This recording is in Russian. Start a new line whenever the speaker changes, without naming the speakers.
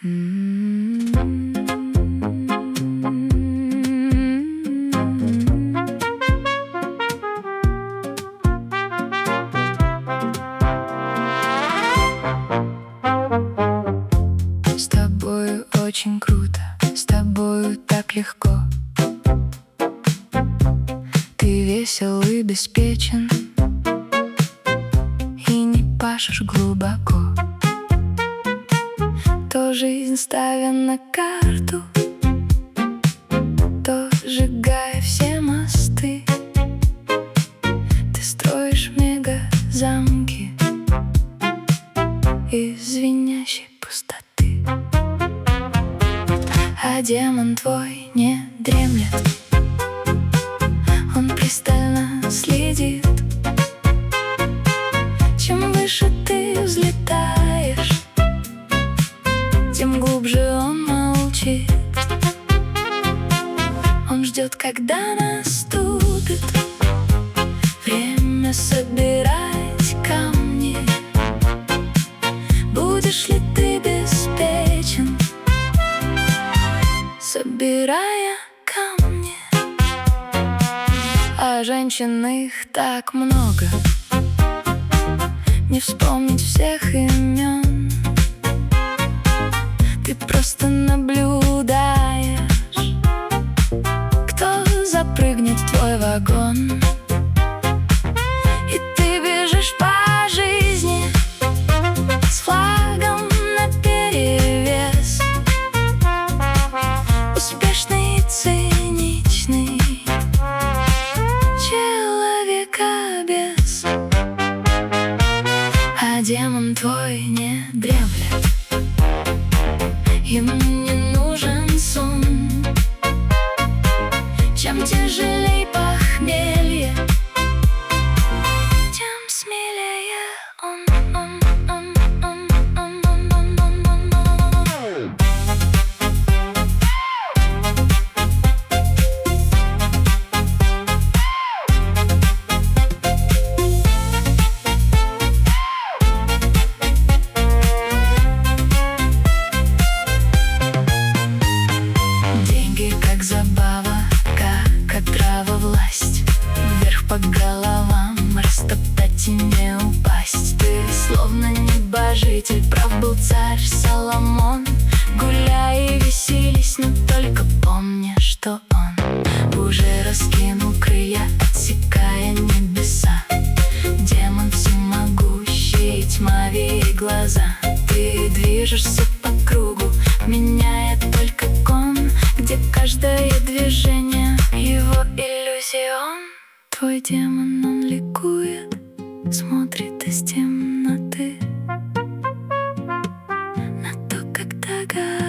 С тобою очень круто, с тобою так легко. Ты весел и беспечен, и не пашешь глубоко. То жизнь ставя на карту, то сжигая все мосты. Ты строишь мега-замки из звенящей пустоты. А демон твой не дремлет, он пристально следит. Чем выше ты взлетаешь, тем глубже он молчит. Он ждет, когда наступит время собирать камни. Будешь ли ты беспечен, собирая камни? А женщин их так много, не вспомнить всех имен. Ты просто наблюдаешь, кто запрыгнет в твой вагон. И ты бежишь по жизни с флагом наперевес, успешный и циничный человекобес. А демон твой не дремлет, ему не нужен сон. Чем тяжелей похмелье, тем смелее он. Деньги как забава, как отрава, власть. Вверх по головам растоптать и не упасть. Ты словно небожитель, прав был царь Соломон. Гуляй и веселись, но только помни, что он уже раскинул крылья, отсекая небеса. Демон всемогущий, тьма в ее глаза. Ты движешься по кругу, меняя только кон, где каждое движение его иллюзион. Твой демон, он ликует, смотрит из темноты на то, как догадывается.